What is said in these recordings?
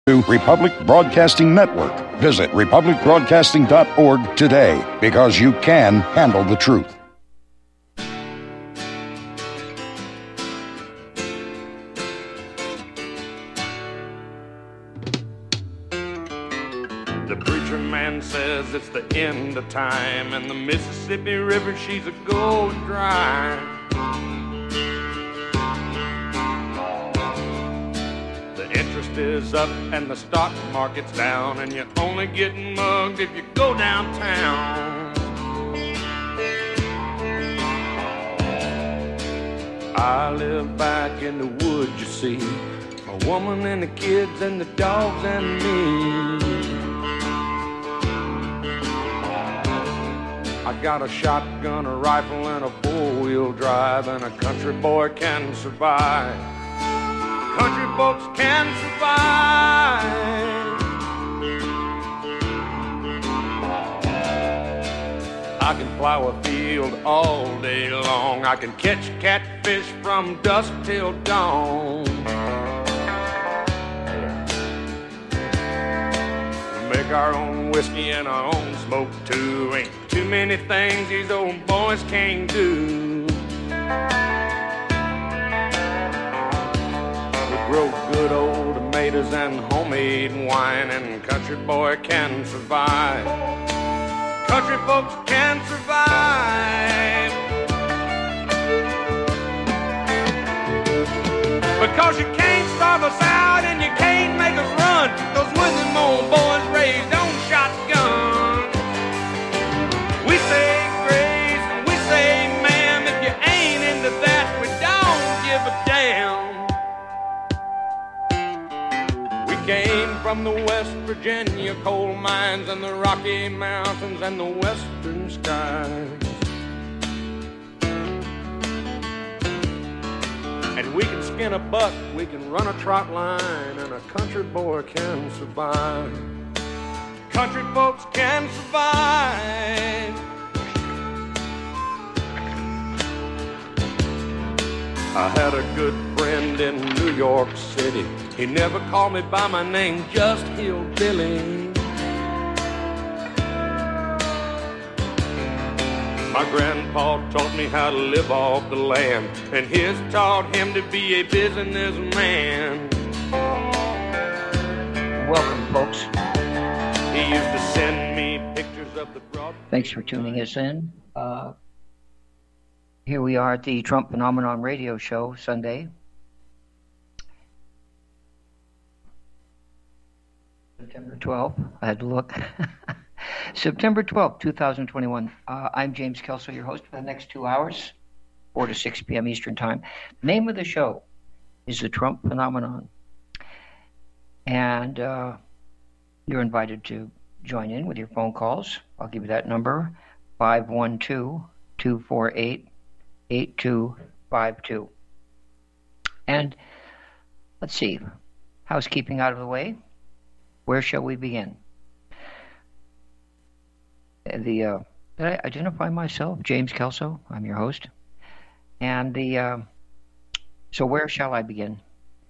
to Republic Broadcasting Network. Visit republicbroadcasting.org today, because you can handle the truth. The preacher man says it's the end of time, and the Mississippi River, she's a going dry. The interest is up and the stock market's down, and you're only getting mugged if you go downtown. I live back in the woods, you see, a woman and the kids and the dogs and me. I got a shotgun, a rifle, and a four-wheel drive, and a country boy can survive. Country folks can survive. I can plow a field all day long. I can catch catfish from dusk till dawn. Make our own whiskey and our own smoke too. Ain't too many things these old boys can't do. We grow good old tomatoes and homemade wine, and country boy can survive. Country folks can survive. Because you can't starve us out and you can't make us run. Those Woodland old boys raised on shotgun. We say grace and we say ma'am. If you ain't into that, we don't give a damn. We came from the West Virginia coal mines and the Rocky Mountains and the western skies. And we can skin a buck, we can run a trot line, and a country boy can survive. Country folks can survive. I had a good friend in New York City. He never called me by my name, just Hillbilly. My grandpa taught me how to live off the land, and his taught him to be a businessman. Welcome, folks. He used to send me pictures of the broad. Thanks for tuning us in. Here we are at the Trump Phenomenon Radio Show, Sunday. September 12th. I had to look. September 12th, 2021. I'm James Kelso, your host for the next 2 hours, 4 to 6 p.m. Eastern Time. The name of the show is The Trump Phenomenon. And you're invited to join in with your phone calls. I'll give you that number, 512-248-8252. And let's see, housekeeping out of the way. Where shall we begin? Did I identify myself? James Kelso, I'm your host. And so where shall I begin?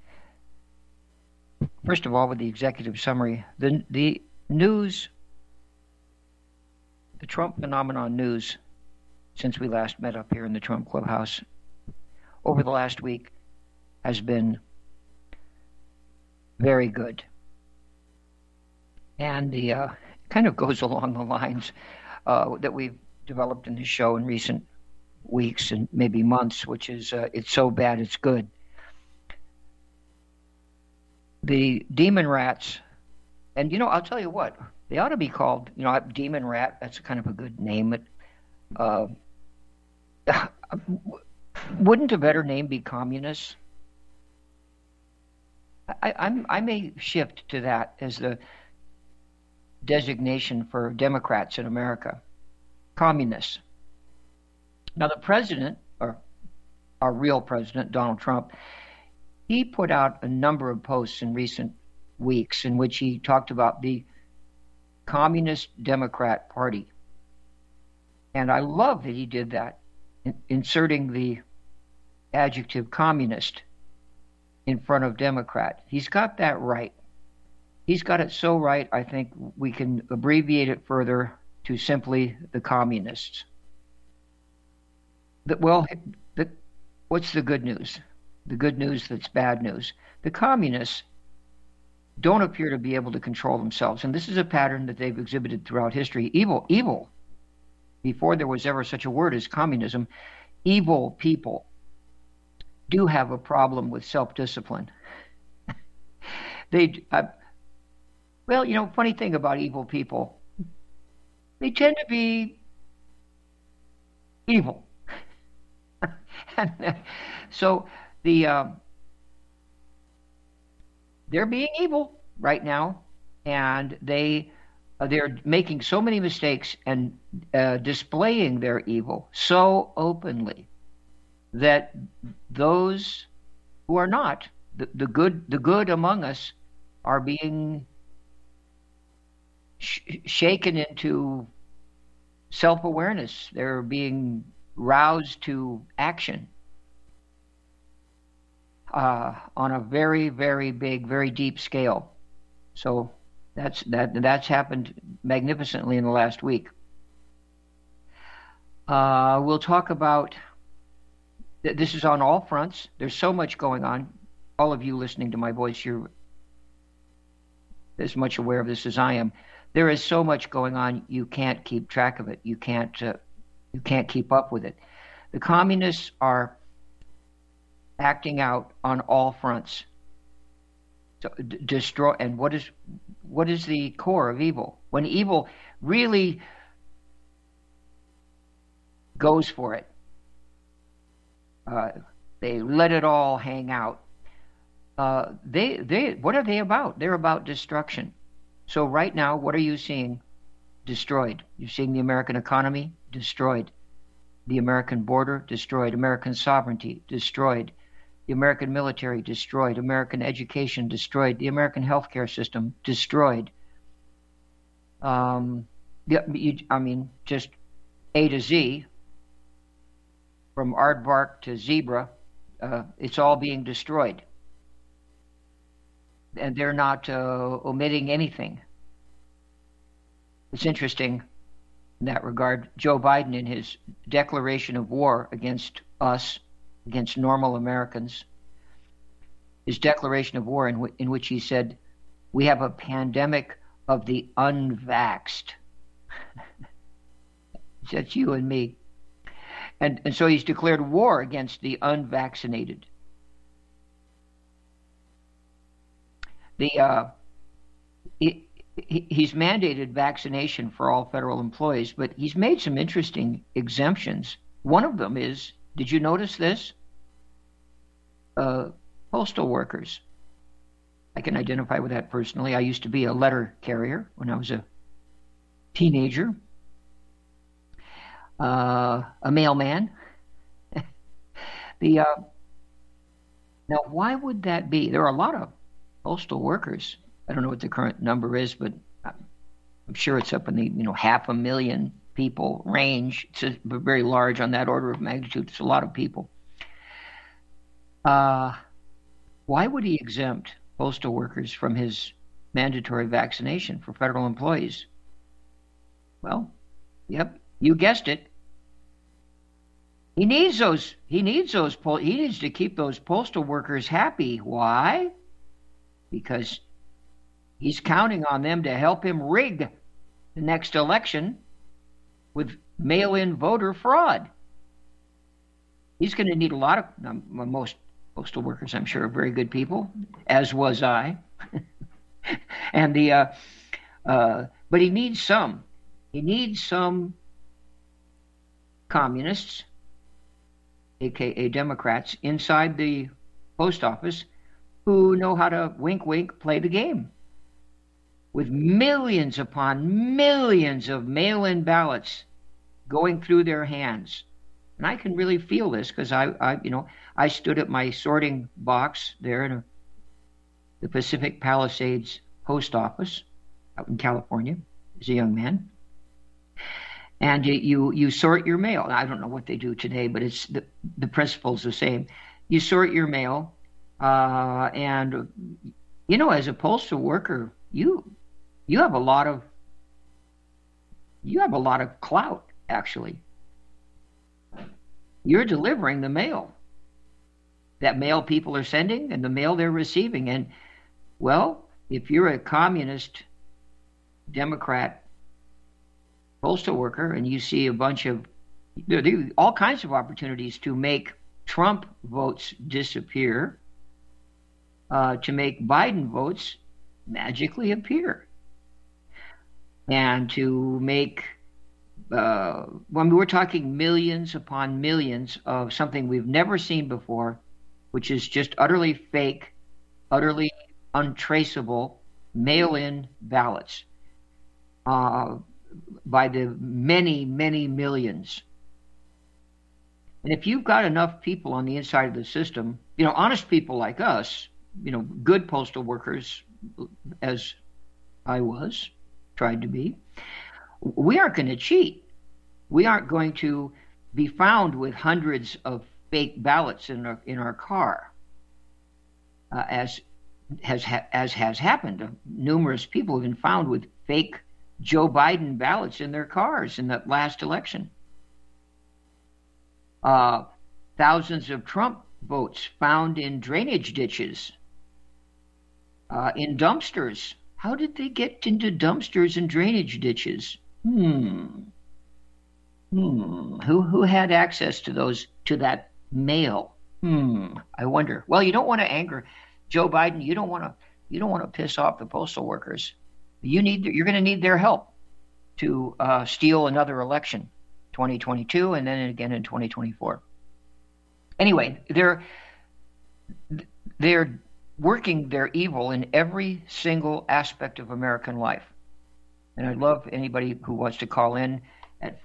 First of all, with the executive summary, the news, the Trump Phenomenon news, since we last met up here in the Trump Clubhouse, over the last week, has been very good. And the kind of goes along the lines that we've developed in this show in recent weeks and maybe months, which is it's so bad it's good. The demon rats, and I'll tell you what, they ought to be called, demon rat. That's kind of a good name. Wouldn't a better name be communists? I may shift to that as the designation for Democrats in America. Communists. Now the president, or our real president, Donald Trump, he put out a number of posts in recent weeks in which he talked about the Communist Democrat Party. And I love that he did that, inserting the adjective communist in front of Democrat. He's got that right. He's got it so right, I think we can abbreviate it further to simply the communists. What's the good news? The good news that's bad news. The communists don't appear to be able to control themselves, and this is a pattern that they've exhibited throughout history. Evil, before there was ever such a word as communism, evil people do have a problem with self-discipline. Funny thing about evil people, they tend to be evil. And so they're being evil right now, and they're making so many mistakes and displaying their evil so openly that those who are not the good among us are being shaken into self-awareness. They're being roused to action on a very, very big, very deep scale. So that's happened magnificently in the last week. We'll talk about this is on all fronts. There's so much going on. All of you listening to my voice, you're as much aware of this as I am. There is so much going on, you can't keep track of it. You can't keep up with it. The communists are acting out on all fronts. So destroy. And what is the core of evil? When evil really goes for it, they let it all hang out. What are they about? They're about destruction. So right now, what are you seeing? Destroyed. You're seeing the American economy destroyed, the American border destroyed, American sovereignty destroyed, the American military destroyed, American education destroyed, the American healthcare system destroyed. Just A to Z, from aardvark to zebra, it's all being destroyed. And they're not omitting anything. It's interesting in that regard. Joe Biden, in his declaration of war against us, against normal Americans, his declaration of war in which he said, we have a pandemic of the unvaxxed. That's you and me. And so he's declared war against the unvaccinated. He's mandated vaccination for all federal employees, but he's made some interesting exemptions. One of them is, did you notice this? Postal workers. I can identify with that personally. I used to be a letter carrier when I was a teenager, a mailman. Now, why would that be? There are a lot of postal workers. I don't know what the current number is, but I'm sure it's up in the 500,000 people range. It's very large on that order of magnitude. It's a lot of people. Why would he exempt postal workers from his mandatory vaccination for federal employees? Well, yep, you guessed it. He needs to keep those postal workers happy. Why? Because he's counting on them to help him rig the next election with mail-in voter fraud. He's going to need a lot of, most postal workers, I'm sure, are very good people, as was I. And but he needs some. He needs some communists, aka Democrats, inside the post office who know how to wink, wink, play the game. With millions upon millions of mail-in ballots going through their hands. And I can really feel this because I stood at my sorting box there in the Pacific Palisades post office out in California as a young man. And you sort your mail. I don't know what they do today, but it's the principle's the same. You sort your mail, and as a postal worker, you have a lot of clout, actually. You're delivering the mail. That mail people are sending and the mail they're receiving. And, well, if you're a communist Democrat postal worker and you see a bunch of, there are all kinds of opportunities to make Trump votes disappear, to make Biden votes magically appear, and to make, we're talking millions upon millions of something we've never seen before, which is just utterly fake, utterly untraceable mail-in ballots by the many, many millions. And if you've got enough people on the inside of the system, honest people like us, good postal workers, as I tried to be, we aren't going to cheat. We aren't going to be found with hundreds of fake ballots in our car, as has happened. Numerous people have been found with fake Joe Biden ballots in their cars in that last election. Thousands of Trump votes found in drainage ditches, in dumpsters. How did they get into dumpsters and drainage ditches? Who had access to that mail? I wonder. Well, you don't want to anger Joe Biden. You don't want to piss off the postal workers. You're going to need their help to steal another election, 2022, and then again in 2024. Anyway, they're working their evil in every single aspect of American life. And I'd love anybody who wants to call in at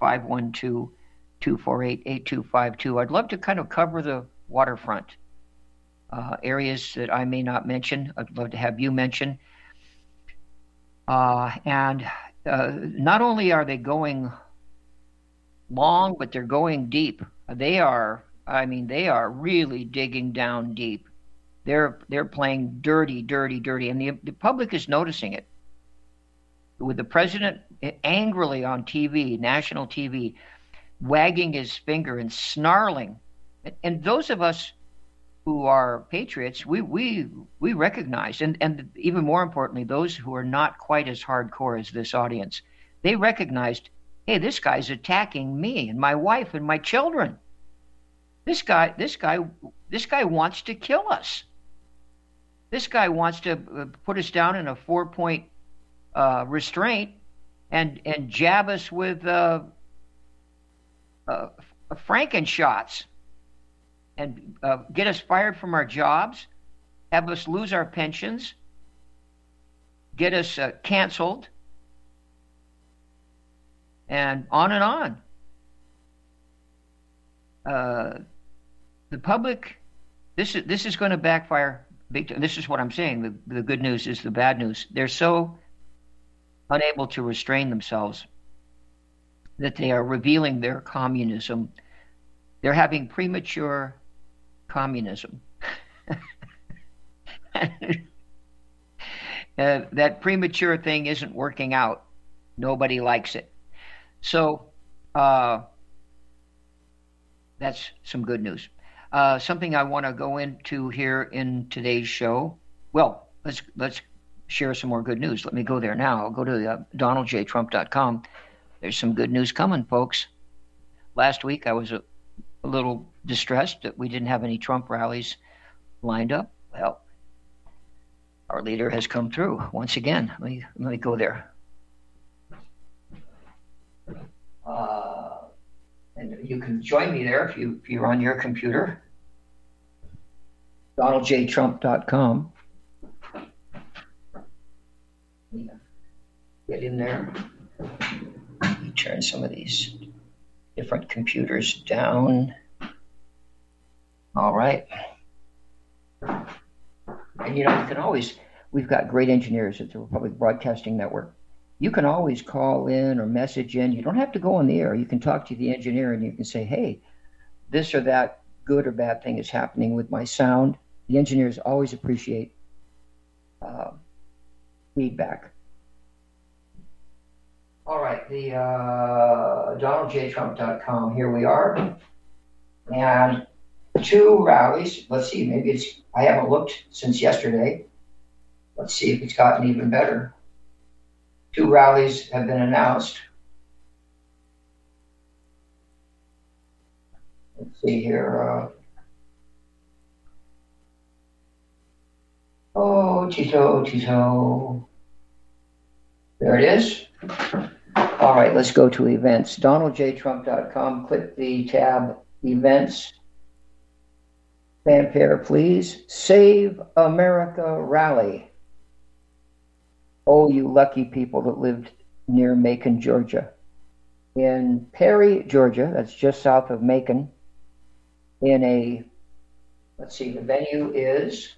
512-248-8252. I'd love to kind of cover the waterfront areas that I may not mention. I'd love to have you mention. And not only are they going long, but they're going deep. They are really digging down deep. They're playing dirty, and the public is noticing it. With the president angrily on TV, national TV, wagging his finger and snarling. And those of us who are patriots, we recognize, and even more importantly, those who are not quite as hardcore as this audience, they recognized, hey, this guy's attacking me and my wife and my children. This guy wants to kill us. This guy wants to put us down in a 4-point restraint and jab us with Frankenshots and get us fired from our jobs, have us lose our pensions, get us canceled, and on and on. The public, this is going to backfire big time. This is what I'm saying. The good news is the bad news. They're so unable to restrain themselves that they are revealing their communism. They're having premature communism. That premature thing isn't working out. Nobody likes it. So that's some good news. Something I want to go into here in today's show. Well, let's share some more good news. Let me go there now. I'll go to DonaldJTrump.com. There's some good news coming, folks. Last week I was a little distressed that we didn't have any Trump rallies lined up. Well, our leader has come through once again. Let me go there. And you can join me there if you're on your computer. DonaldJTrump.com. Get in there. Turn some of these different computers down. All right. And you can always, we've got great engineers at the Republic Broadcasting Network. You can always call in or message in. You don't have to go on the air. You can talk to the engineer and you can say, hey, this or that good or bad thing is happening with my sound. The engineers always appreciate feedback. All right, the DonaldJTrump.com. Here we are, and 2 rallies. Let's see, maybe it's. I haven't looked since yesterday. Let's see if it's gotten even better. 2 rallies have been announced. Let's see here. Tito. There it is. All right, let's go to events. DonaldJTrump.com. Click the tab Events. Fanfare, please. Save America Rally. Oh, you lucky people that lived near Macon, Georgia. In Perry, Georgia, that's just south of Macon, let's see, the venue is,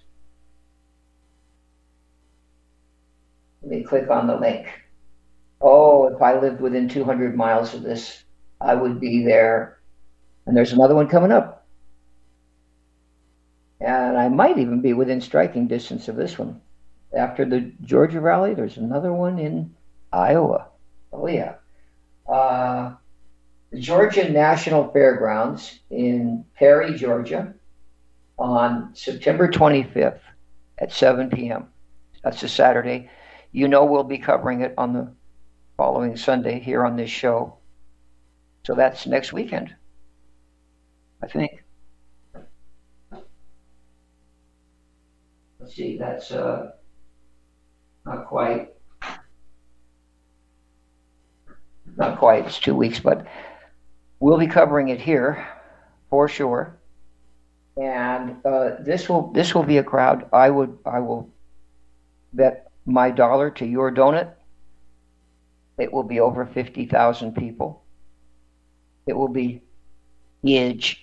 let me click on the link. Oh, if I lived within 200 miles of this, I would be there. And there's another one coming up. And I might even be within striking distance of this one. After the Georgia rally, there's another one in Iowa. Oh, yeah. The Georgia National Fairgrounds in Perry, Georgia, on September 25th at 7 p.m. That's a Saturday. You know we'll be covering it on the following Sunday here on this show. So that's next weekend, I think. Let's see, that's not quite, it's 2 weeks, but we'll be covering it here for sure. And this will be a crowd. I will bet my dollar to your donut. It will be over 50,000 people. It will be huge.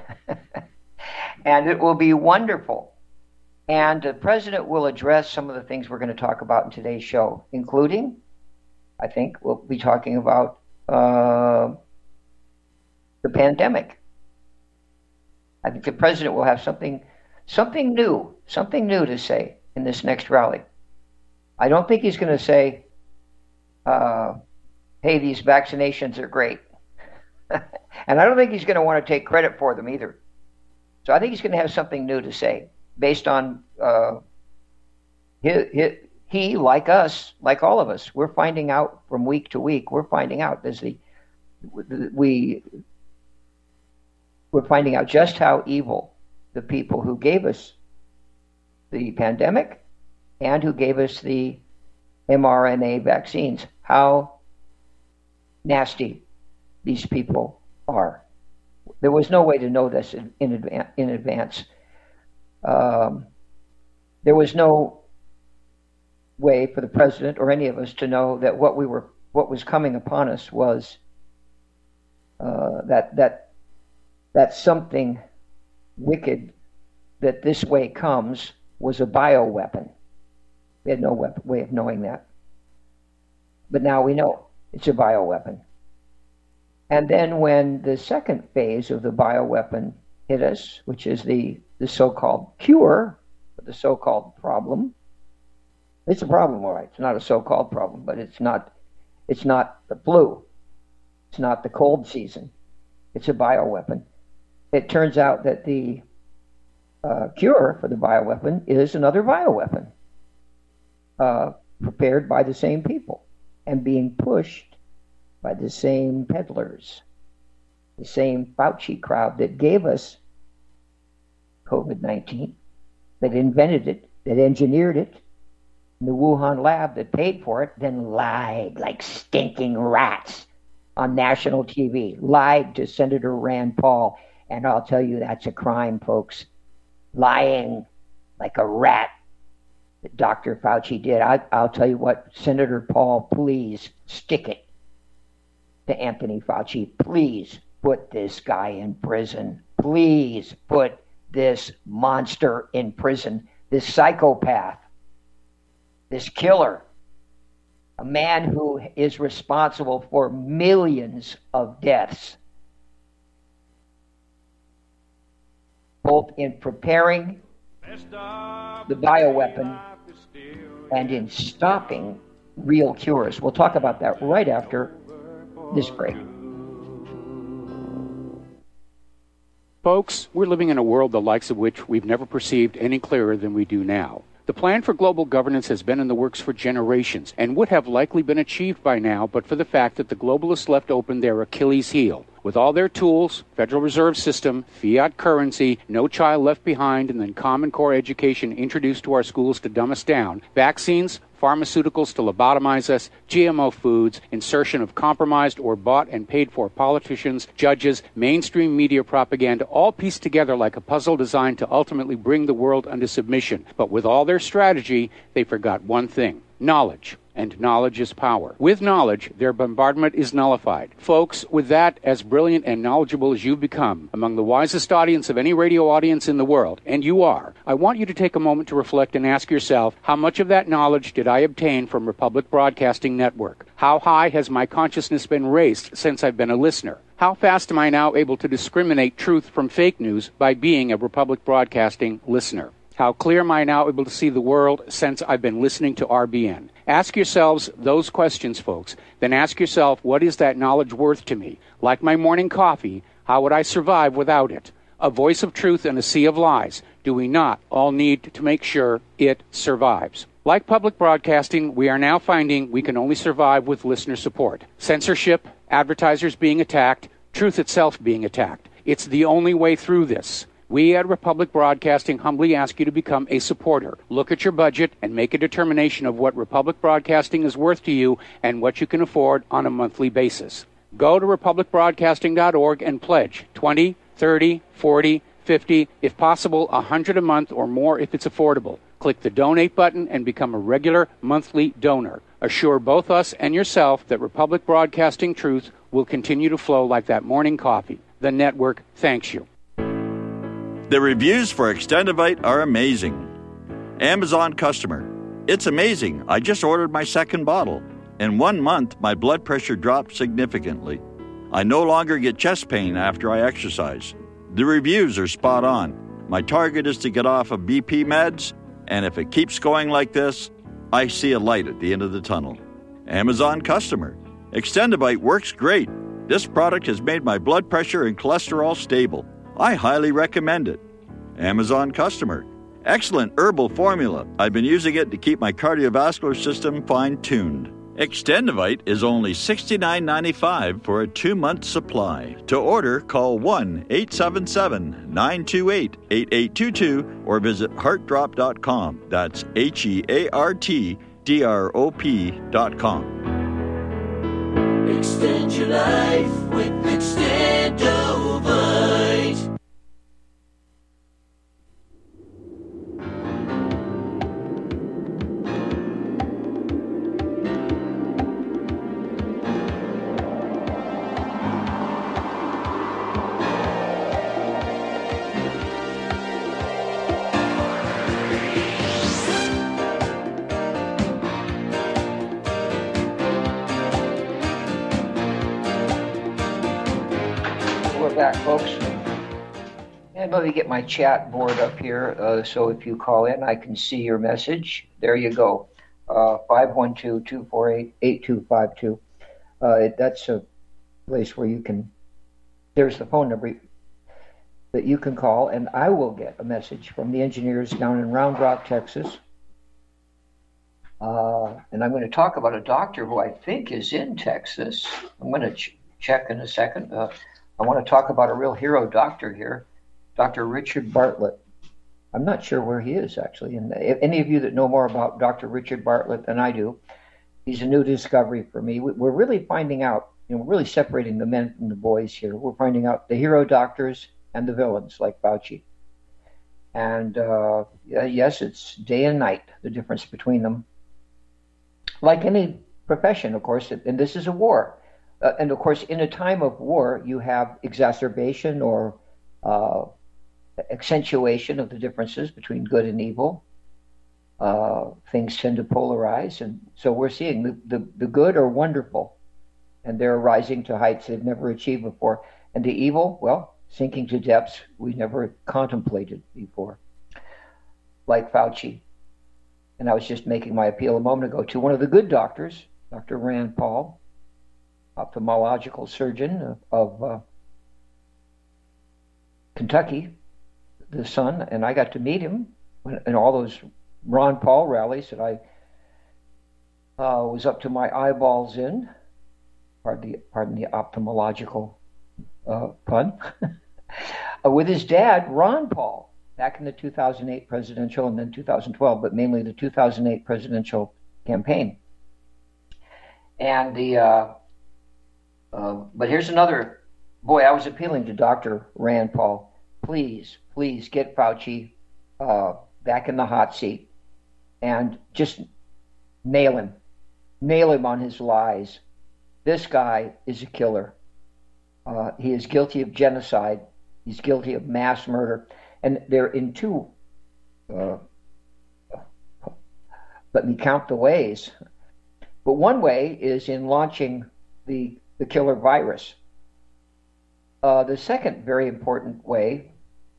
And it will be wonderful. And the president will address some of the things we're going to talk about in today's show, including, I think, we'll be talking about the pandemic. I think the president will have something new to say in this next rally. I don't think he's going to say, hey, these vaccinations are great. And I don't think he's going to want to take credit for them either. So I think he's going to have something new to say based on he, like us, like all of us, we're finding out from week to week, we're finding out we're finding out just how evil the people who gave us the pandemic and who gave us the mRNA vaccines, how nasty these people are. There was no way to know this in advance. There was no way for the president or any of us to know that what was coming upon us was that something wicked that this way comes was a bioweapon. We had no way of knowing that. But now we know it's a bioweapon. And then when the second phase of the bioweapon hit us, which is the so-called cure for the so-called problem, it's a problem, all right. It's not a so-called problem, but it's not the flu. It's not the cold season. It's a bioweapon. It turns out that the cure for the bioweapon is another bioweapon prepared by the same people and being pushed by the same peddlers, the same Fauci crowd that gave us COVID-19, that invented it, that engineered it, and the Wuhan lab that paid for it, then lied like stinking rats on national TV, lied to Senator Rand Paul. And I'll tell you, that's a crime, folks. Lying like a rat that Dr. Fauci did. I'll tell you what, Senator Paul, please stick it to Anthony Fauci. Please put this guy in prison. Please put this monster in prison, this psychopath, this killer, a man who is responsible for millions of deaths, both in preparing the bioweapon and in stopping real cures. We'll talk about that right after this break. Folks, we're living in a world the likes of which we've never perceived any clearer than we do now. The plan for global governance has been in the works for generations and would have likely been achieved by now but for the fact that the globalists left open their Achilles heel. With all their tools, Federal Reserve System, fiat currency, no child left behind, and then Common Core education introduced to our schools to dumb us down, vaccines, pharmaceuticals to lobotomize us, GMO foods, insertion of compromised or bought and paid for politicians, judges, mainstream media propaganda, all pieced together like a puzzle designed to ultimately bring the world under submission. But with all their strategy, they forgot one thing: knowledge. And knowledge is power. With knowledge, their bombardment is nullified. Folks, with that, as brilliant and knowledgeable as you've become, among the wisest audience of any radio audience in the world, and you are, I want you to take a moment to reflect and ask yourself, how much of that knowledge did I obtain from Republic Broadcasting Network? How high has my consciousness been raised since I've been a listener? How fast am I now able to discriminate truth from fake news by being a Republic Broadcasting listener? How clear am I now able to see the world since I've been listening to RBN? Ask yourselves those questions, folks. Then ask yourself, what is that knowledge worth to me? Like my morning coffee, how would I survive without it? A voice of truth in a sea of lies. Do we not all need to make sure it survives? Like public broadcasting, we are now finding we can only survive with listener support. Censorship, advertisers being attacked, truth itself being attacked. It's the only way through this. We at Republic Broadcasting humbly ask you to become a supporter. Look at your budget and make a determination of what Republic Broadcasting is worth to you and what you can afford on a monthly basis. Go to republicbroadcasting.org and pledge $20, $30, $40, $50, if possible, $100 a month or more if it's affordable. Click the donate button and become a regular monthly donor. Assure both us and yourself that Republic Broadcasting truth will continue to flow like that morning coffee. The network thanks you. The reviews for Extendivite are amazing. Amazon customer: it's amazing. I just ordered my second bottle. In 1 month, my blood pressure dropped significantly. I no longer get chest pain after I exercise. The reviews are spot on. My target is to get off of BP meds, and if it keeps going like this, I see a light at the end of the tunnel. Amazon customer: Extendivite works great. This product has made my blood pressure and cholesterol stable. I highly recommend it. Amazon customer: excellent herbal formula. I've been using it to keep my cardiovascular system fine-tuned. Extendivite is only $69.95 for a 2-month supply. To order, call 1-877-928-8822 or visit heartdrop.com. That's HEARTDROP.com. Extend your life with Extendovite. Back, folks. And let me get my chat board up here so if you call in, I can see your message. There you go. 512-248-8252. That's a place where you can, there's the phone number that you can call, and I will get a message from the engineers down in Round Rock, Texas. And I'm going to talk about a doctor who I think is in Texas. I'm going to check in a second. I want to talk about a real hero doctor here, Dr. Richard Bartlett. I'm not sure where he is, actually. And if any of you that know more about Dr. Richard Bartlett than I do, he's a new discovery for me. We're really finding out, we're really separating the men from the boys here. We're finding out the hero doctors and the villains, like Fauci. And yes, it's day and night, the difference between them. Like any profession, of course, and this is a war. And of course, in a time of war, you have exacerbation or accentuation of the differences between good and evil. Things tend to polarize. And so we're seeing the good are wonderful, and they're rising to heights they've never achieved before. And the evil, well, sinking to depths we never contemplated before, like Fauci. and I was just making my appeal a moment ago to one of the good doctors, Dr. Rand Paul, ophthalmological surgeon of Kentucky, the son, and I got to meet him in all those Ron Paul rallies that I was up to my eyeballs in. Pardon the ophthalmological pun. With his dad, Ron Paul, back in the 2008 presidential and then 2012, but mainly the 2008 presidential campaign. And but here's another, boy, I was appealing to Dr. Rand Paul. Please get Fauci back in the hot seat and just nail him on his lies. This guy is a killer. He is guilty of genocide. He's guilty of mass murder. And they're in two, let me count the ways. But one way is in launching the killer virus. The second very important way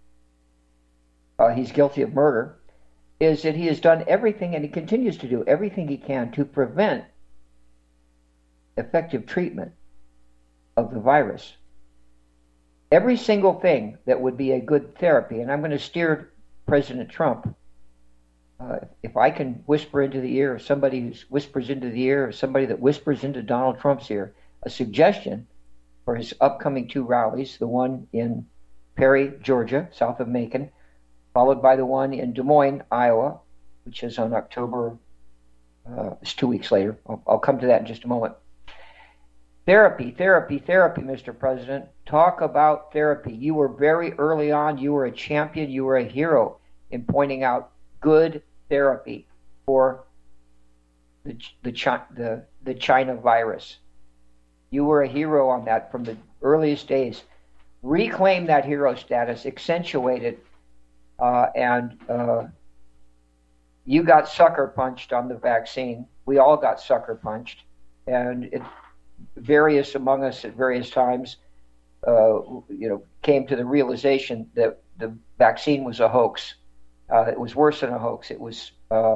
he's guilty of murder is that he has done everything, and he continues to do everything he can to prevent effective treatment of the virus. Every single thing that would be a good therapy, and I'm going to steer President Trump. If I can whisper into the ear of somebody who whispers into the ear of somebody that whispers into Donald Trump's ear, a suggestion for his upcoming two rallies, the one in Perry, Georgia, south of Macon, followed by the one in Des Moines, Iowa, which is on October, it's 2 weeks later. I'll come to that in just a moment. Therapy, Mr. President. Talk about therapy. You were very early on, you were a champion, you were a hero in pointing out good therapy for the China virus. You were a hero on that from the earliest days. Reclaim that hero status, accentuate it, and you got sucker punched on the vaccine. We all got sucker punched, and various among us at various times, came to the realization that the vaccine was a hoax. It was worse than a hoax. It was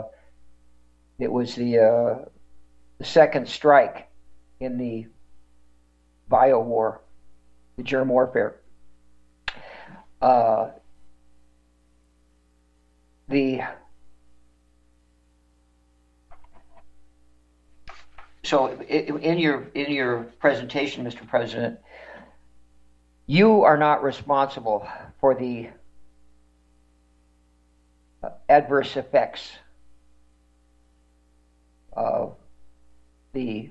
the second strike in the bio war, the germ warfare. So in your presentation, Mr. President, you are not responsible for the adverse effects of the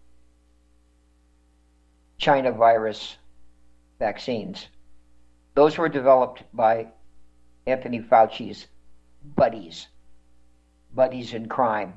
China virus vaccines. Those were developed by Anthony Fauci's buddies in crime.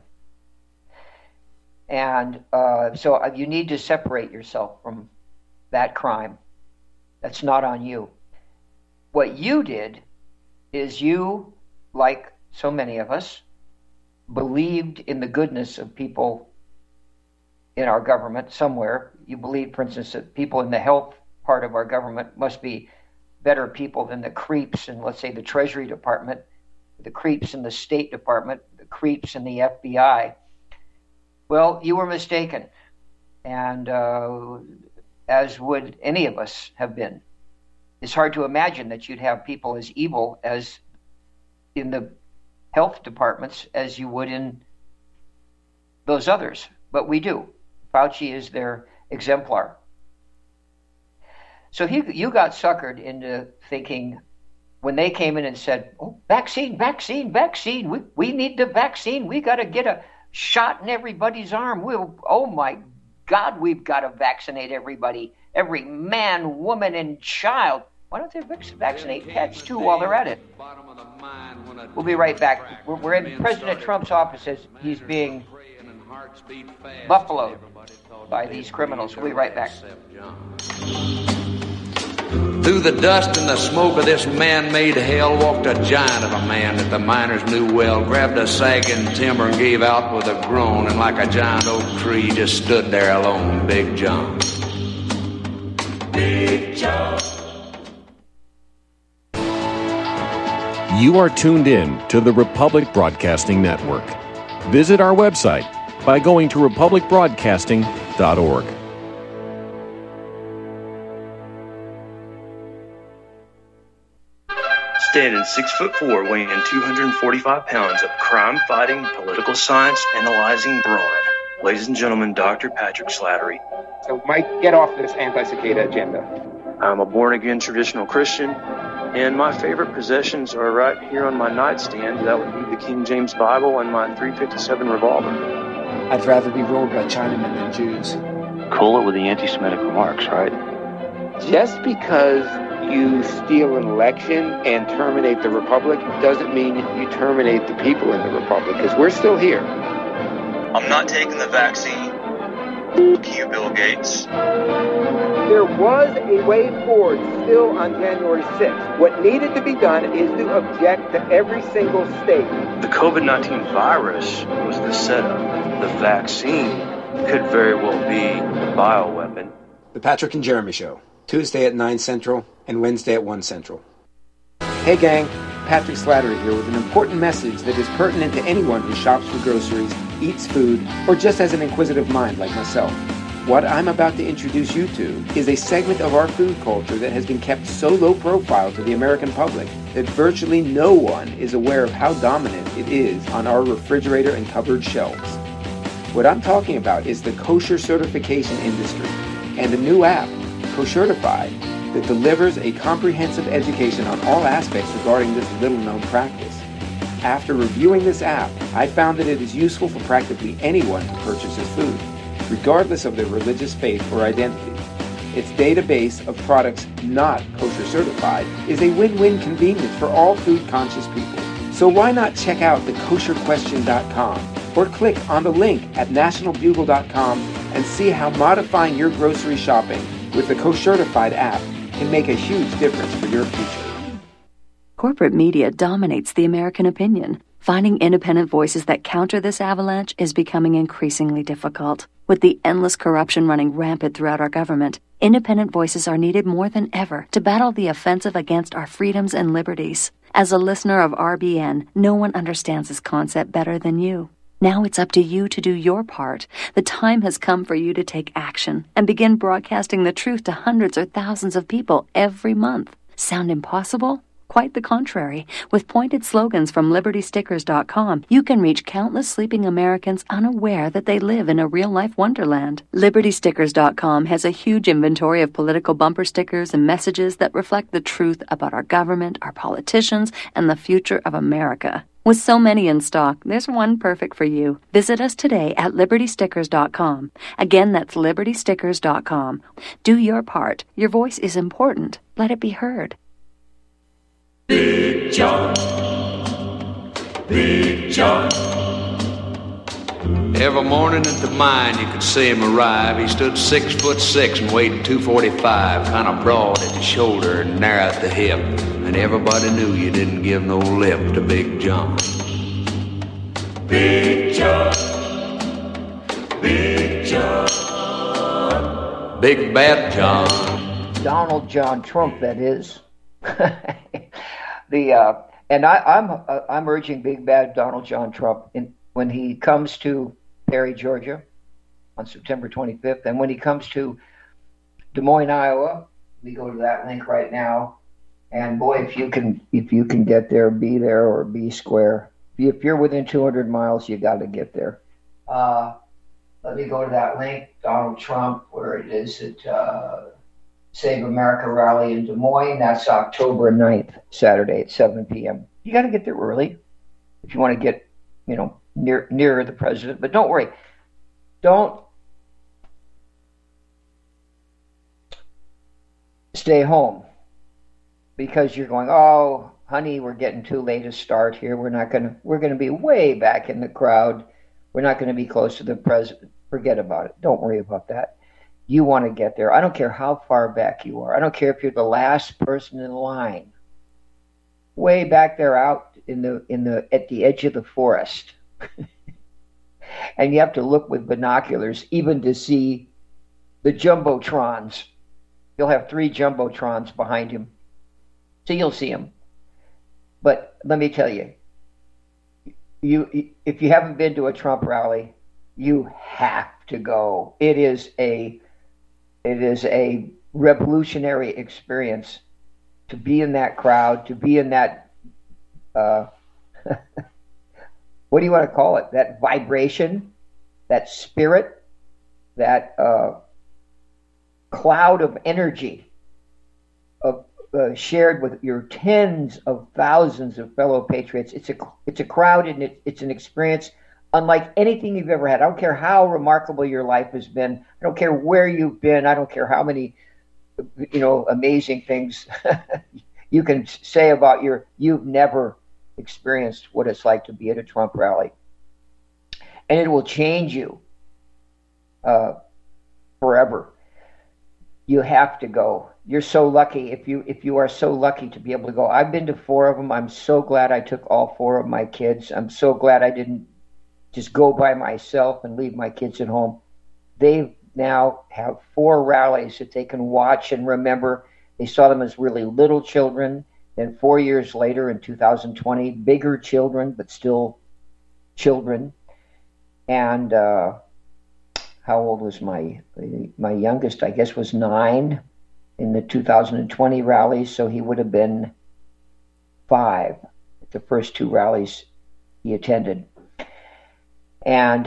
And so you need to separate yourself from that crime. That's not on you. What you did is you, like so many of us, believed in the goodness of people in our government somewhere. You believed, for instance, that people in the health part of our government must be better people than the creeps in, let's say, the Treasury Department, the creeps in the State Department, the creeps in the FBI. Well, you were mistaken, and as would any of us have been. It's hard to imagine that you'd have people as evil as in the health departments as you would in those others, but we do. Fauci is their exemplar. So you got suckered into thinking, when they came in and said, "Oh, vaccine, we need the vaccine, we got to get a shot in everybody's arm. Oh my God, we've got to vaccinate everybody, every man, woman, and child." Why don't they vaccinate pets too while they're at it? We'll be right back. We're in President Trump's office as he's being buffaloed by these criminals. We'll be right back. Through the dust and the smoke of this man-made hell walked a giant of a man that the miners knew well, grabbed a sagging timber and gave out with a groan, and like a giant oak tree just stood there alone, Big John. Big John. You are tuned in to the Republic Broadcasting Network. Visit our website by going to republicbroadcasting.org. Standing 6'4", weighing 245 pounds of crime-fighting, political science analyzing brawn. Ladies and gentlemen, Dr. Patrick Slattery. So, Mike, get off this anti-cicada agenda. I'm a born-again traditional Christian, and my favorite possessions are right here on my nightstand. That would be the King James Bible and my .357 revolver. I'd rather be ruled by Chinamen than Jews. Cool it with the anti-Semitic remarks, right? Just because you steal an election and terminate the Republic doesn't mean you terminate the people in the Republic, because we're still here. I'm not taking the vaccine. Fuck you, Bill Gates. There was a way forward still on January 6th. What needed to be done is to object to every single state. The COVID-19 virus was the setup. The vaccine could very well be the bioweapon. The Patrick and Jeremy Show, Tuesday at 9 Central and Wednesday at 1 Central. Hey gang, Patrick Slattery here with an important message that is pertinent to anyone who shops for groceries, eats food, or just has an inquisitive mind like myself. What I'm about to introduce you to is a segment of our food culture that has been kept so low profile to the American public that virtually no one is aware of how dominant it is on our refrigerator and cupboard shelves. What I'm talking about is the kosher certification industry and a new app, Koshertified, that delivers a comprehensive education on all aspects regarding this little-known practice. After reviewing this app, I found that it is useful for practically anyone who purchases food, regardless of their religious faith or identity. Its database of products not kosher certified is a win-win convenience for all food-conscious people. So why not check out thekosherquestion.com or click on the link at nationalbugle.com and see how modifying your grocery shopping with the Koshertified app can make a huge difference for your future. Corporate media dominates the American opinion. Finding independent voices that counter this avalanche is becoming increasingly difficult. With the endless corruption running rampant throughout our government, independent voices are needed more than ever to battle the offensive against our freedoms and liberties. As a listener of RBN, no one understands this concept better than you. Now it's up to you to do your part. The time has come for you to take action and begin broadcasting the truth to hundreds or thousands of people every month. Sound impossible? Quite the contrary. With pointed slogans from LibertyStickers.com, you can reach countless sleeping Americans unaware that they live in a real-life wonderland. LibertyStickers.com has a huge inventory of political bumper stickers and messages that reflect the truth about our government, our politicians, and the future of America. With so many in stock, there's one perfect for you. Visit us today at LibertyStickers.com. Again, that's LibertyStickers.com. Do your part. Your voice is important. Let it be heard. Big John, Big John. Every morning at the mine you could see him arrive. He stood 6'6" and weighed 245, kind of broad at the shoulder and narrow at the hip. And everybody knew you didn't give no lip to Big John. Big John, Big John, Big Bad John. Donald John Trump, that is. I'm urging Big Bad Donald John Trump when he comes to Perry, Georgia, on September 25th, and when he comes to Des Moines, Iowa. We go to that link right now, and boy, if you can get there, be there or be square. If you're within 200 miles, you got to get there. Let me go to that link, Donald Trump, where it is at Save America rally in Des Moines. That's October 9th, Saturday at 7 p.m. You got to get there early if you want to get, nearer the president. But don't worry. Don't stay home because you're going, oh, honey, we're getting too late to start here. We're going to be way back in the crowd. We're not going to be close to the president. Forget about it. Don't worry about that. You want to get there. I don't care how far back you are. I don't care if you're the last person in line. Way back there out at the edge of the forest. And you have to look with binoculars even to see the jumbotrons. You'll have 3 jumbotrons behind him. So you'll see him. But let me tell you, if you haven't been to a Trump rally, you have to go. It is a revolutionary experience to be in that crowd, to be in that what do you want to call it? That vibration, that spirit, that cloud of energy of shared with your tens of thousands of fellow patriots. It's a crowd, and it's an experience unlike anything you've ever had. I don't care how remarkable your life has been. I don't care where you've been. I don't care how many, amazing things you can say about you've never experienced what it's like to be at a Trump rally. And it will change you forever. You have to go. You're so lucky if you are so lucky to be able to go. I've been to 4 of them. I'm so glad I took all 4 of my kids. I'm so glad I didn't just go by myself and leave my kids at home. They now have 4 rallies that they can watch and remember. They saw them as really little children. Then 4 years later, in 2020, bigger children, but still children. And how old was my youngest? I guess was 9 in the 2020 rallies, so he would have been 5 at the first 2 rallies he attended. And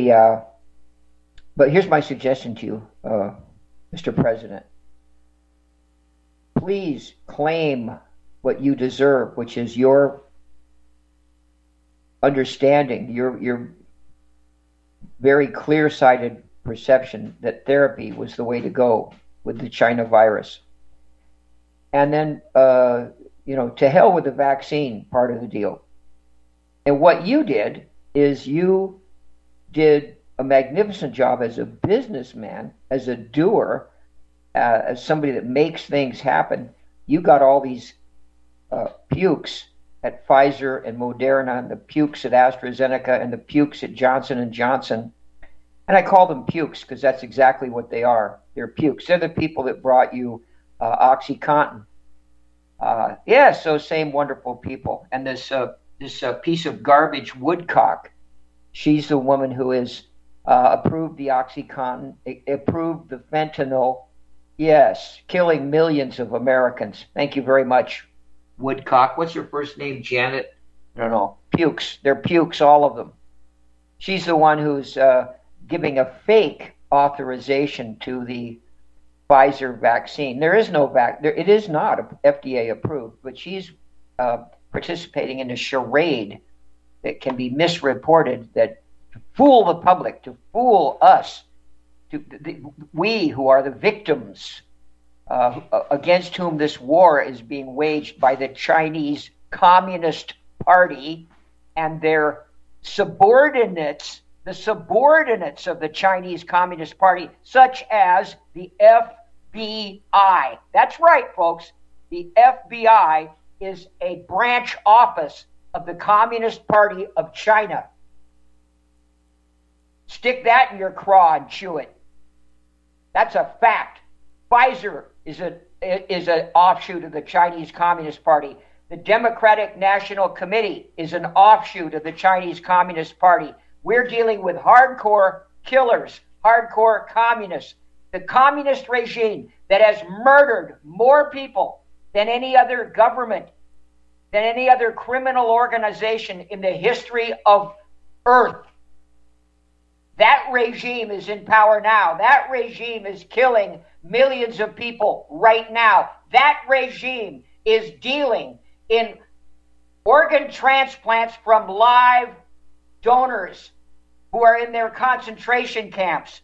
but here's my suggestion to you, Mr. President. Please claim what you deserve, which is your understanding, your very clear-sighted perception that therapy was the way to go with the China virus. And then, to hell with the vaccine part of the deal. And what you did is you did a magnificent job as a businessman, as a doer, as somebody that makes things happen. You got all these pukes at Pfizer and Moderna, and the pukes at AstraZeneca, and the pukes at Johnson & Johnson. And I call them pukes because that's exactly what they are. They're pukes. They're the people that brought you OxyContin. Yes, those same wonderful people. And this piece of garbage, Woodcock, she's the woman who has approved the OxyContin, approved the fentanyl. Yes, killing millions of Americans. Thank you very much, Woodcock. What's your first name, Janet? I don't know. Pukes. They're pukes, all of them. She's the one who's giving a fake authorization to the Pfizer vaccine. There is no it is not FDA approved, but she's participating in a charade that can be misreported, that to fool the public, to fool us, we who are the victims against whom this war is being waged by the Chinese Communist Party and their subordinates, the subordinates of the Chinese Communist Party, such as the FBI. That's right, folks. The FBI is a branch office of the Communist Party of China. Stick that in your craw and chew it. That's a fact. Pfizer is an offshoot of the Chinese Communist Party. The Democratic National Committee is an offshoot of the Chinese Communist Party. We're dealing with hardcore killers, hardcore communists. The communist regime that has murdered more people than any other government, than any other criminal organization in the history of Earth. That regime is in power now. That regime is killing millions of people right now. That regime is dealing in organ transplants from live donors who are in their concentration camps.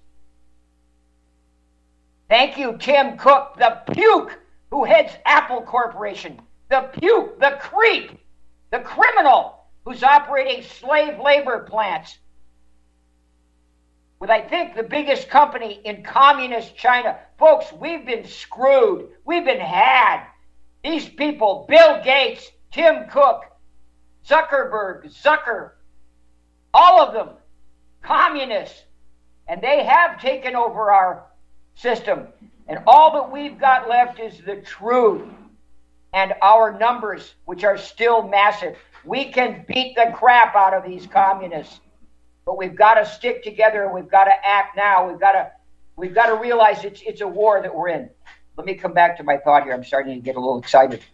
Thank you, Tim Cook, the puke who heads Apple Corporation. The puke, the creep, the criminal who's operating slave labor plants with, I think, the biggest company in communist China. Folks, we've been screwed. We've been had. These people, Bill Gates, Tim Cook, Zuckerberg, all of them, communists. And they have taken over our system. And all that we've got left is the truth and our numbers, which are still massive. We can beat the crap out of these communists, but we've got to stick together and we've got to act now. We've got to realize it's a war that we're in. Let me come back to my thought here. I'm starting to get a little excited.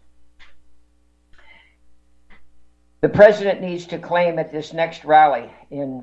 The president needs to claim at this next rally in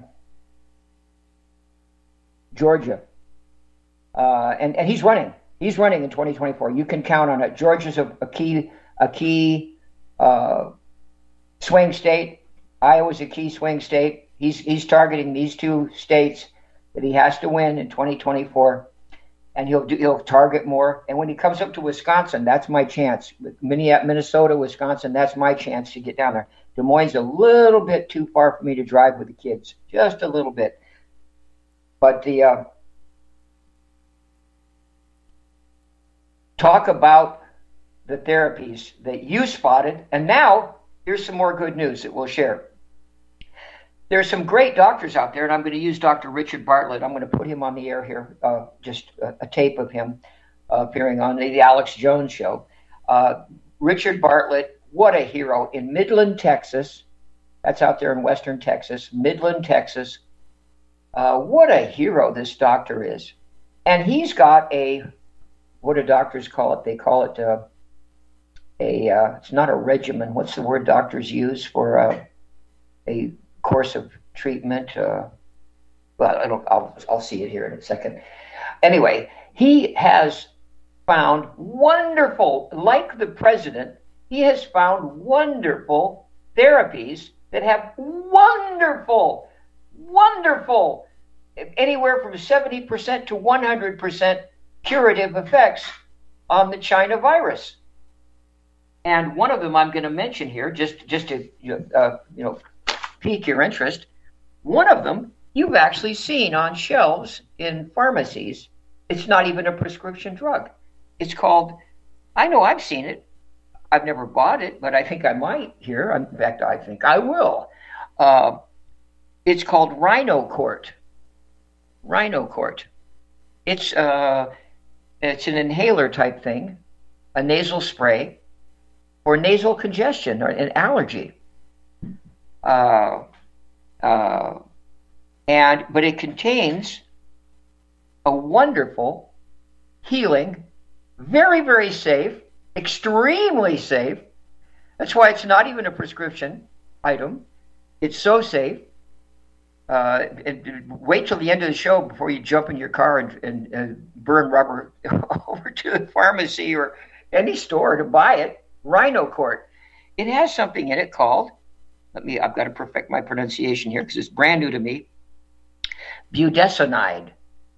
Georgia, and he's running. He's running in 2024. You can count on it. Georgia's a key swing state. Iowa's a key swing state. He's targeting these two states that he has to win in 2024, and he'll target more. And when he comes up to Wisconsin, that's my chance. Minnesota, Wisconsin, that's my chance to get down there. Des Moines a little bit too far for me to drive with the kids, just a little bit. But the talk about the therapies that you spotted, and now here's some more good news that we'll share. There's some great doctors out there, and I'm going to use Dr. Richard Bartlett. I'm going to put him on the air here, just a tape of him appearing on the Alex Jones Show. Richard Bartlett, what a hero in Midland, Texas. That's out there in western Texas, Midland, Texas. What a hero this doctor is. And he's got what do doctors call it? They call it it's not a regimen. What's the word doctors use for a course of treatment? I'll see it here in a second. Anyway, he has found wonderful, like the president, he has found wonderful therapies that have wonderful, anywhere from 70% to 100% curative effects on the China virus. And one of them I'm going to mention here, just to pique your interest. One of them you've actually seen on shelves in pharmacies. It's not even a prescription drug. It's called, I know I've seen it. I've never bought it, but I think I might here. In fact, I think I will. It's called Rhinocort. Rhinocort. It's an inhaler type thing, a nasal spray for nasal congestion or an allergy. But it contains a wonderful healing, very, very safe, extremely safe. That's why it's not even a prescription item. It's so safe. Wait till the end of the show before you jump in your car and burn rubber over to the pharmacy or any store to buy it. Rhinocort. It has something in it called, I've got to perfect my pronunciation here because it's brand new to me, budesonide.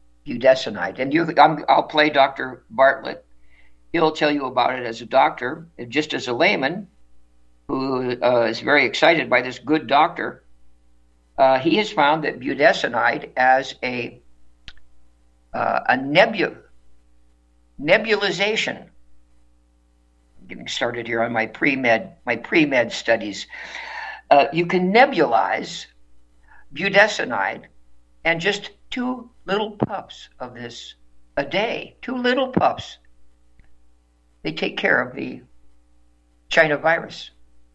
And I'll play Dr. Bartlett. He'll tell you about it as a doctor, and just as a layman who is very excited by this good doctor. He has found that budesonide as a nebulization. I'm getting started here on my pre-med studies. You can nebulize budesonide, and just 2 little puffs of this a day. 2 little puffs. They take care of the China virus.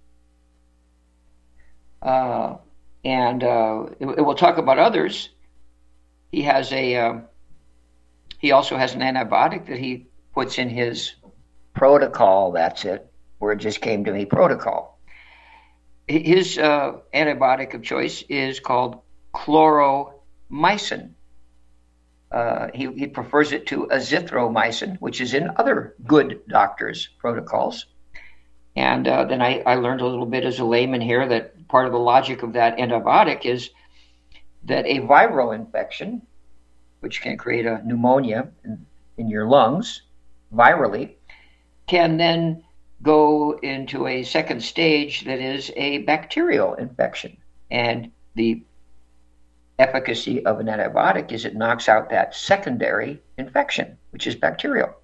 And it will talk about others. He also has an antibiotic that he puts in his protocol. That's it. Word just came to me, protocol. His antibiotic of choice is called chloromycin. He prefers it to azithromycin, which is in other good doctors' protocols. And then I learned a little bit as a layman here that part of the logic of that antibiotic is that a viral infection, which can create a pneumonia in your lungs virally, can then go into a second stage that is a bacterial infection. And the efficacy of an antibiotic is it knocks out that secondary infection, which is bacterial.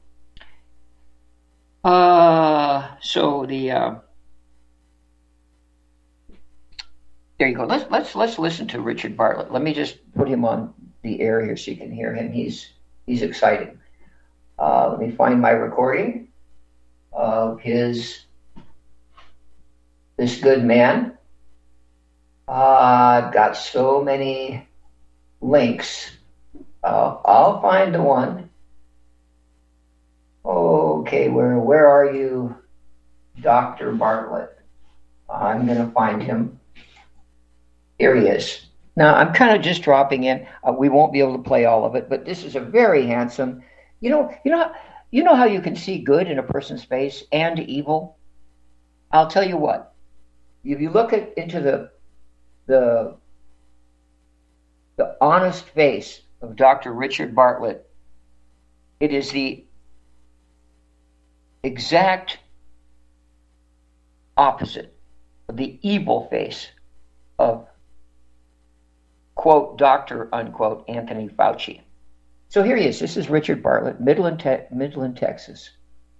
There you go. Let's listen to Richard Bartlett. Let me just put him on the air here so you can hear him. He's excited. Let me find my recording of this good man. I've got so many links. I'll find the one. Okay, where are you, Dr. Bartlett? I'm going to find him. Here he is. Now, I'm kind of just dropping in. We won't be able to play all of it, but this is a very handsome. You know how you can see good in a person's face and evil? I'll tell you what. If you look into the honest face of Dr. Richard Bartlett, it is the exact opposite of the evil face of, quote, Dr., unquote, Anthony Fauci. So here he is. This is Richard Bartlett, Midland, Texas.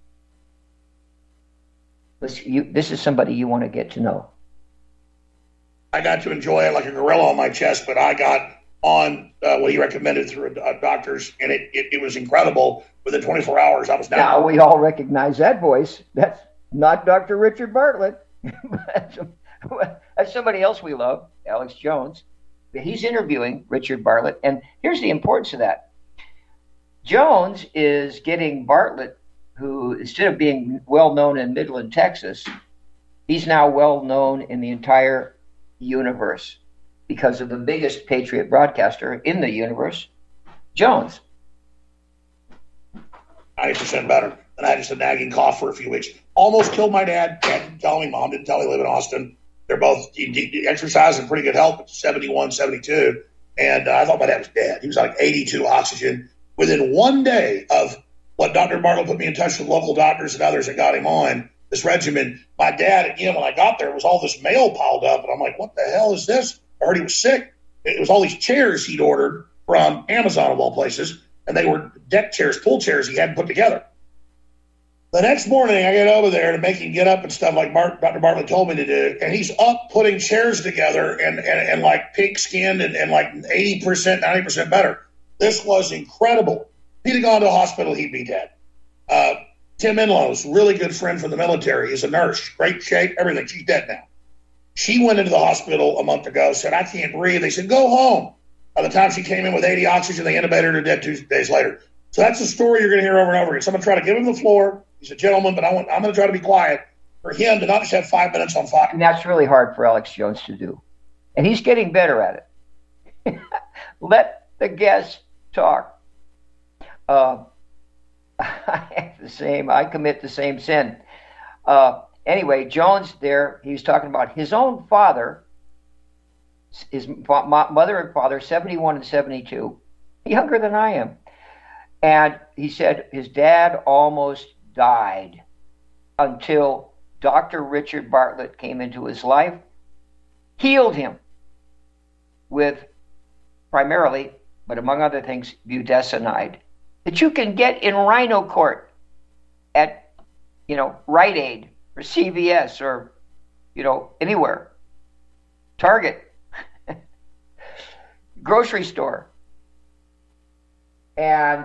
This is somebody you want to get to know. I got to enjoy it like a gorilla on my chest, but I got on what he recommended through doctors, and it was incredible. Within 24 hours, I was down. Now, we all recognize that voice. That's not Dr. Richard Bartlett. That's somebody else we love, Alex Jones. He's interviewing Richard Bartlett, and here's the importance of that. Jones is getting Bartlett, who, instead of being well-known in Midland, Texas, he's now well-known in the entire universe because of the biggest patriot broadcaster in the universe, Jones. 90% better. And I had just a nagging cough for a few weeks. Almost killed my dad. Dad didn't tell me. Mom didn't tell me. Live in Austin. They're both exercising pretty good health at 71, 72. And I thought my dad was dead. He was like 82 oxygen. Within 1 day of what Dr. Bartlett put me in touch with local doctors and others that got him on this regimen, my dad, again, when I got there, was all this mail piled up. And I'm like, what the hell is this? I heard he was sick. It was all these chairs he'd ordered from Amazon, of all places. And they were deck chairs, pool chairs he hadn't put together. The next morning, I get over there to make him get up and stuff like Dr. Bartlett told me to do. And he's up putting chairs together and like pink skinned and like 80%, 90% better. This was incredible. If he'd have gone to a hospital, he'd be dead. Tim Enlow's really good friend from the military is a nurse, great shape, everything. She's dead now. She went into the hospital a month ago, said, I can't breathe. They said, go home. By the time she came in with 80 oxygen, they intubated her dead 2 days later. So that's the story you're going to hear over and over again. Someone try to give him the floor. He's a gentleman, but I'm going to try to be quiet for him to not just have 5 minutes on Fox. And that's really hard for Alex Jones to do. And he's getting better at it. Let the guest talk. I commit the same sin. Anyway, Jones there, he was talking about his own father, his mother and father, 71 and 72, younger than I am. And he said his dad almost died until Dr. Richard Bartlett came into his life, healed him with primarily, but among other things, budesonide that you can get in Rhino Court at, Rite Aid or CVS or, anywhere. Target. Grocery store. And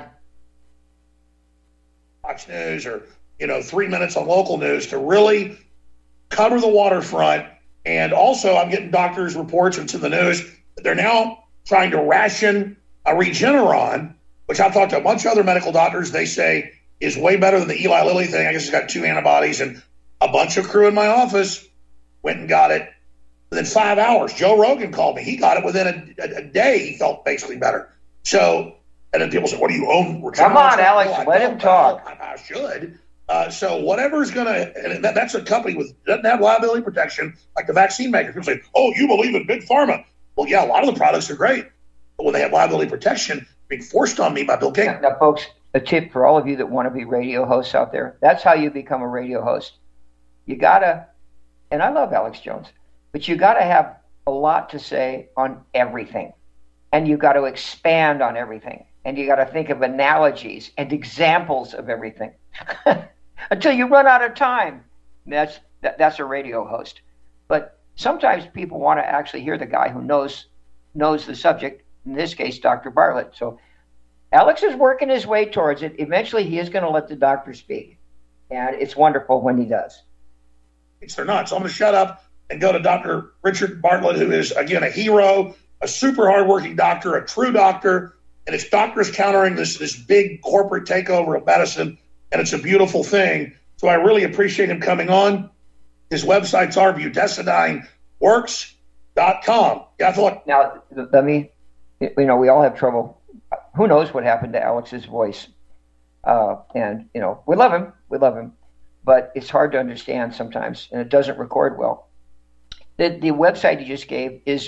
Fox News or, 3 minutes on local news to really cover the waterfront. And also I'm getting doctors' reports into the news that they're now trying to ration a Regeneron, which I've talked to a bunch of other medical doctors. They say is way better than the Eli Lilly thing. I guess it's got 2 antibodies, and a bunch of crew in my office went and got it within 5 hours. Joe Rogan called me. He got it within a day. He felt basically better. So, and then people say, what do you own? Come on, Alex, let him talk. I should. So whatever's going to, and that's a company doesn't have liability protection like the vaccine makers. People say, oh, you believe in Big Pharma. Well, yeah, a lot of the products are great. But when they have liability protection being forced on me by Bill Gates. Now, folks, a tip for all of you that want to be radio hosts out there. That's how you become a radio host. You got to, and I love Alex Jones, but you got to have a lot to say on everything. And you got to expand on everything. And you got to think of analogies and examples of everything until you run out of time. That's a radio host. But sometimes people want to actually hear the guy who knows the subject, in this case, Dr. Bartlett. So Alex is working his way towards it. Eventually, he is going to let the doctor speak. And it's wonderful when he does. They're not. So I'm going to shut up. and go to Dr. Richard Bartlett, who is, again, a hero, a super hardworking doctor, a true doctor, and it's doctors countering this big corporate takeover of medicine, and it's a beautiful thing. So I really appreciate him coming on. His websites are budesonineworks.com. Yeah, I thought. Now, let me, we all have trouble. Who knows what happened to Alex's voice? And, we love him, but it's hard to understand sometimes, and it doesn't record well. The website you just gave is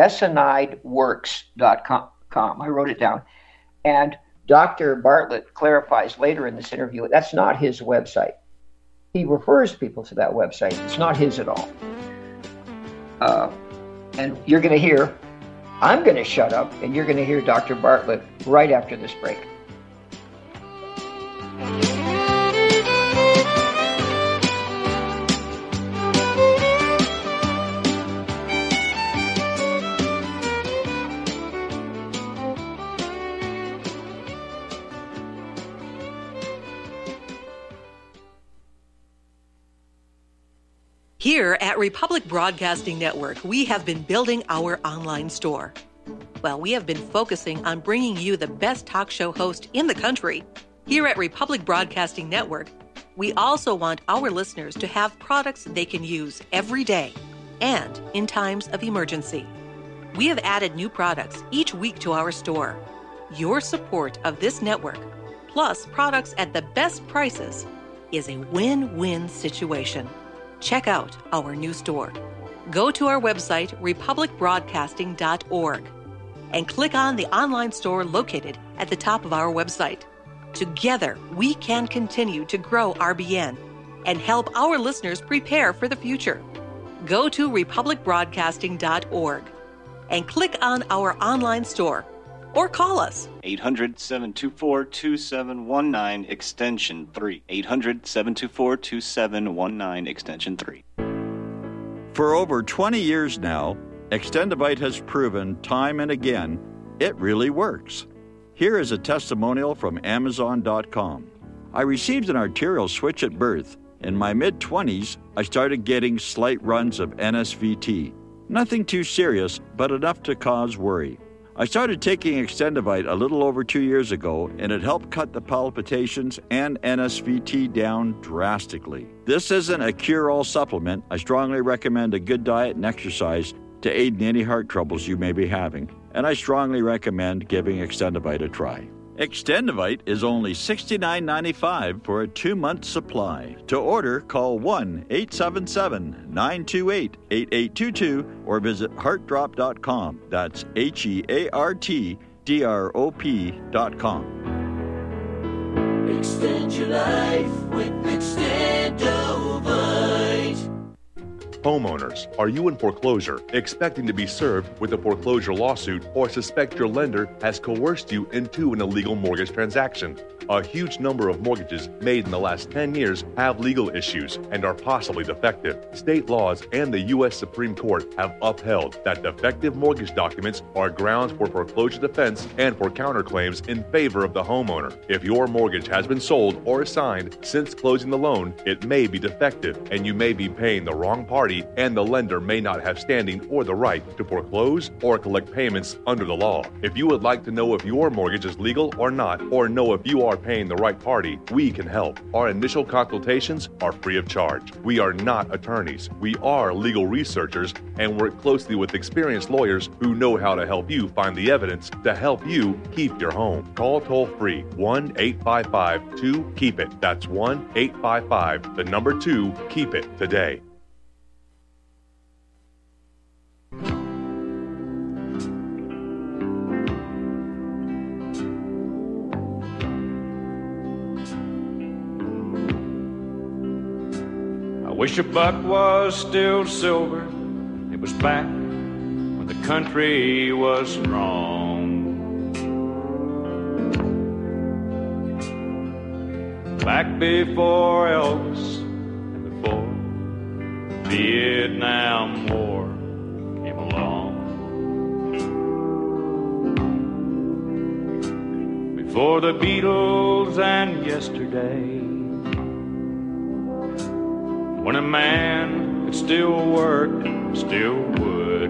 budesonineworks.com. I wrote it down. And Dr. Bartlett clarifies later in this interview, that's not his website. He refers people to that website. It's not his at all. And you're going to hear, I'm going to shut up, and you're going to hear Dr. Bartlett right after this break. Here at Republic Broadcasting Network, we have been building our online store. Well, we have been focusing on bringing you the best talk show host in the country. Here at Republic Broadcasting Network, we also want our listeners to have products they can use every day and in times of emergency. We have added new products each week to our store. Your support of this network, plus products at the best prices, is a win-win situation. Check out our new store. Go to our website, republicbroadcasting.org, and click on the online store located at the top of our website. Together, we can continue to grow RBN and help our listeners prepare for the future. Go to republicbroadcasting.org and click on our online store or call us. 800-724-2719, extension 3. 800-724-2719, extension 3. For over 20 years now, Extendivite has proven time and again it really works. Here is a testimonial from Amazon.com. I received an arterial switch at birth. In my mid-20s, I started getting slight runs of NSVT. Nothing too serious, but enough to cause worry. I started taking Extendivite a little over 2 years ago, and it helped cut the palpitations and NSVT down drastically. This isn't a cure-all supplement. I strongly recommend a good diet and exercise to aid in any heart troubles you may be having, and I strongly recommend giving Extendivite a try. Extendivite is only $69.95 for a 2-month supply. To order, call 1-877-928-8822 or visit heartdrop.com. That's HEARTDROP.com. Extend your life with Extendovite. Homeowners, are you in foreclosure, expecting to be served with a foreclosure lawsuit, or suspect your lender has coerced you into an illegal mortgage transaction? A huge number of mortgages made in the last 10 years have legal issues and are possibly defective. State laws and the U.S. Supreme Court have upheld that defective mortgage documents are grounds for foreclosure defense and for counterclaims in favor of the homeowner. If your mortgage has been sold or assigned since closing the loan, it may be defective and you may be paying the wrong party, and the lender may not have standing or the right to foreclose or collect payments under the law. If you would like to know if your mortgage is legal or not, or know if you are paying the right party, we can help. Our initial consultations are free of charge. We are not attorneys. We are legal researchers and work closely with experienced lawyers who know how to help you find the evidence to help you keep your home. Call toll-free 1-855-2-KEEP-IT. That's 1-855-2-KEEP-IT today. I wish a buck was still silver. It was back when the country was strong. Back before Elvis and before the Vietnam War came along. Before the Beatles and yesterday. When a man could it still worked, still would.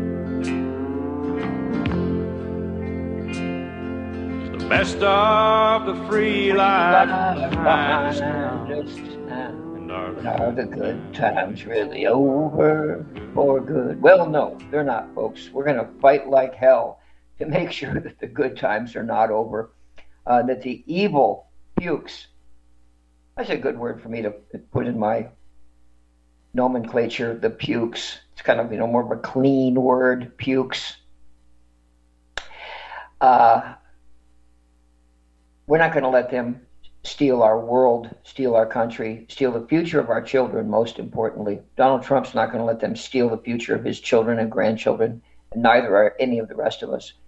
It's the best of the free life behind us now. And are the good times really over for good? Well, no, they're not, folks. We're going to fight like hell to make sure that the good times are not over, that the evil pukes. That's a good word for me to put in my nomenclature, the pukes. It's kind of, more of a clean word, pukes. We're not going to let them steal our world, steal our country, steal the future of our children, most importantly. Donald Trump's not going to let them steal the future of his children and grandchildren, and neither are any of the rest of us.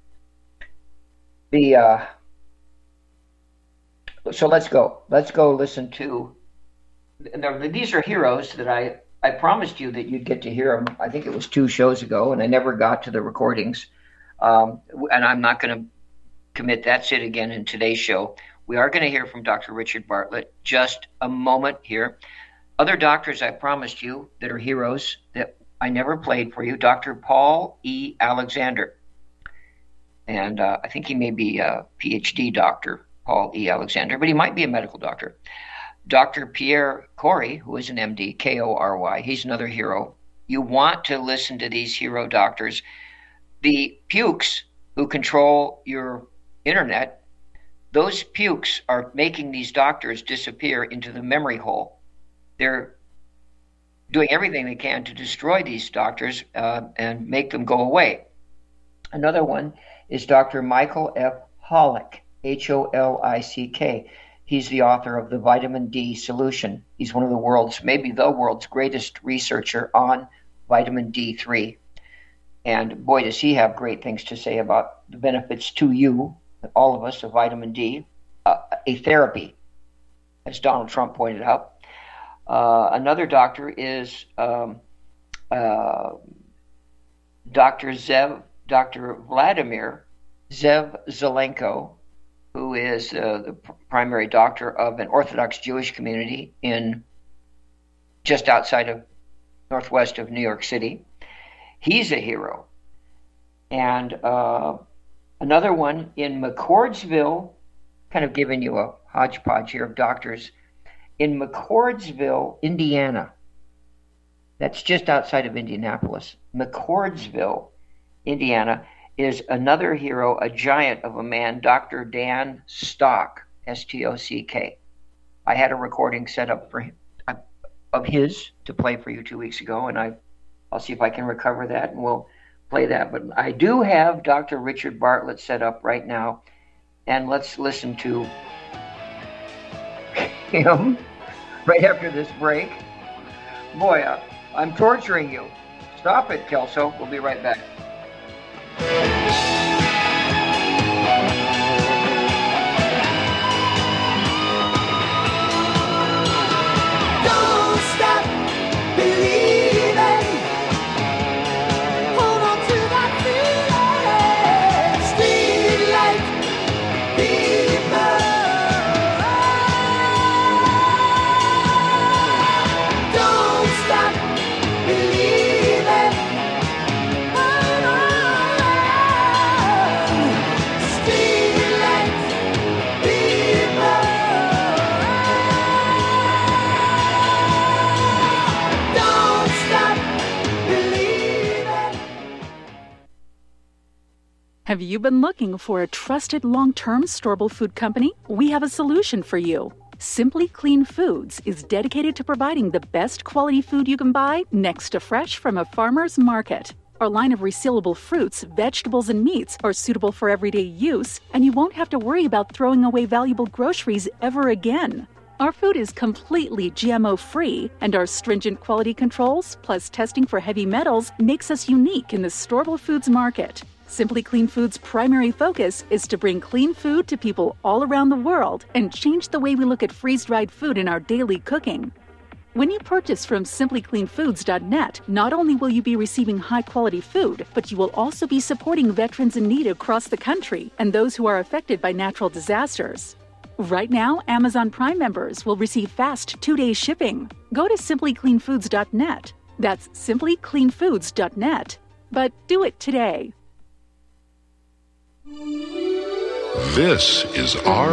So let's go. Let's go listen to... These are heroes that I promised you that you'd get to hear them. I think it was 2 shows ago, and I never got to the recordings. And I'm not going to commit that's it again in today's show. We are going to hear from Dr. Richard Bartlett just a moment here. Other doctors I promised you that are heroes that I never played for you, Dr. Paul E. Alexander. And I think he may be a PhD doctor, Paul E. Alexander, but he might be a medical doctor. Dr. Pierre Kory, who is an MD, K-O-R-Y, he's another hero. You want to listen to these hero doctors. The pukes who control your internet, those pukes are making these doctors disappear into the memory hole. They're doing everything they can to destroy these doctors and make them go away. Another one is Dr. Michael F. Holick, H-O-L-I-C-K. He's the author of The Vitamin D Solution. He's one of the world's, maybe the world's greatest researcher on vitamin D3. And boy, does he have great things to say about the benefits to you, all of us, of vitamin D, a therapy, as Donald Trump pointed out. Another doctor is Dr. Vladimir Zev Zelenko, who is the primary doctor of an Orthodox Jewish community in just outside of northwest of New York City. He's a hero. And another one in McCordsville, kind of giving you a hodgepodge here of doctors, in McCordsville, Indiana. That's just outside of Indianapolis. McCordsville, Indiana, is another hero, a giant of a man, Dr. Dan Stock, S-T-O-C-K. I had a recording set up for him, of his to play for you 2 weeks ago, and I'll see if I can recover that, and we'll play that. But I do have Dr. Richard Bartlett set up right now, and let's listen to him right after this break. Boy, I'm torturing you. Stop it, Kelso. We'll be right back. Don't stop believing. Hold on to that feeling. Street light people. Don't stop believing. Hold on. Street light people. Don't stop believing. Have you been looking for a trusted long-term storable food company? We have a solution for you. Simply Clean Foods is dedicated to providing the best quality food you can buy next to fresh from a farmer's market. Our line of resealable fruits, vegetables, and meats are suitable for everyday use, and you won't have to worry about throwing away valuable groceries ever again. Our food is completely GMO-free, and our stringent quality controls, plus testing for heavy metals, makes us unique in the storable foods market. Simply Clean Foods' primary focus is to bring clean food to people all around the world and change the way we look at freeze-dried food in our daily cooking. When you purchase from simplycleanfoods.net, not only will you be receiving high-quality food, but you will also be supporting veterans in need across the country and those who are affected by natural disasters. Right now, Amazon Prime members will receive fast 2-day shipping. Go to simplycleanfoods.net. That's simplycleanfoods.net. But do it today. This is our